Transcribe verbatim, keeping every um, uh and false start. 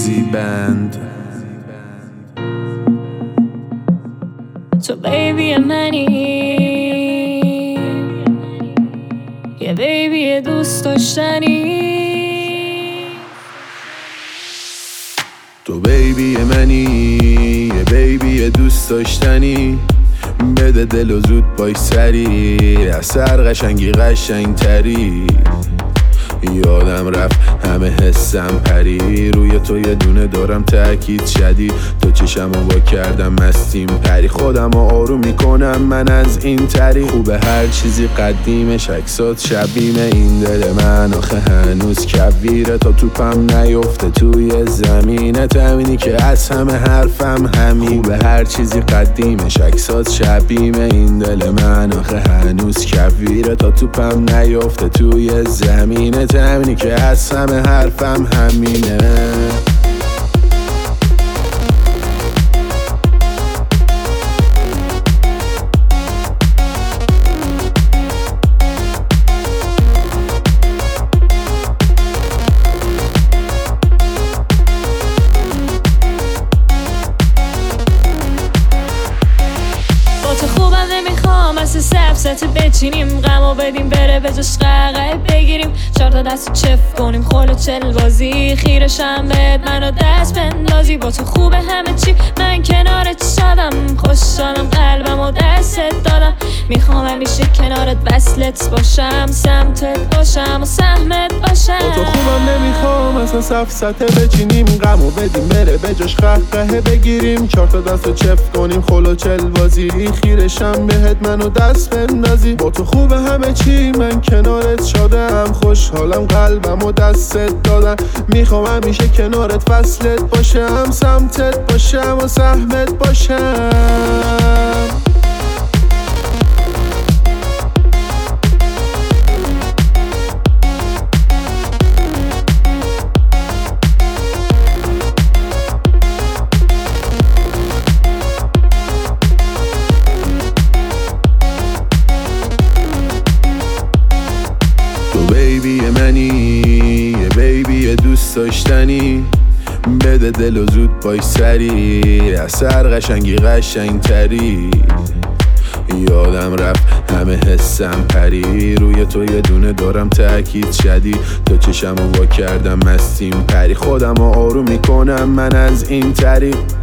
بند. تو بیبی منی، یه بیبی دوست داشتنی. تو بیبی منی، یه بیبی دوست داشتنی. بده دل و زود بای سری، از سر قشنگی قشنگ تری. یادم رفت همه حسم پری، روی تو یه دونه دارم تأکید شدید. تو چشمو وا کردم مستیم پری، خودم آروم میکنم من از این تری. خوبه هر چیزی قدیمش عکسات شبیه این دل من، آخه هنوز کبیره تا توپم نیفته توی زمینه. تامینی که از همه حرفم همین. خوبه هر چیزی قدیمش عکسات شبیه این دل من، آخه هنوز کبیره تا توپم نیفته توی زمینه. تامینی که از همه حرفم همینه. خوبم نمیخوام مثل سبزت بچینیم، غمو بدیم بره به جاش قهقه بگیریم. چهار تا دستو چف کنیم خل و چل بازی، خیرشم بهت منو دست بندازی. با تو خوبه همه چی، من کنارت شدم، خوشحالم قلبم و دستت دادم. میخوام همیشه کنارت وصلت باشم، سمتت باشم و سهمت باشم. با تو خوبم نمیخوام اصلا سفسته بچینیم، غمو بدیم بره به جاش قهقه بگیریم. چهار تا دستو چف کنیم خل و چل بازی، خیرشم بهت منو دست بندازی. با تو خوبه همه چی، من کنارت شدم، خوشحالم قلبم و دستت دادم. میخوام همیشه کنارت وصلت باشم، سمتت باشم و سهمت باشم. بیبی منی، یه بیبی دوست داشتنی. بده دل و زود بای سری، از سر قشنگی قشنگ تری. یادم رفت همه حسم پری، روی تو یه دونه دارم تأکید شدید. تو چشمو وا کردم مستیم پری، خودم آروم میکنم من از این تری.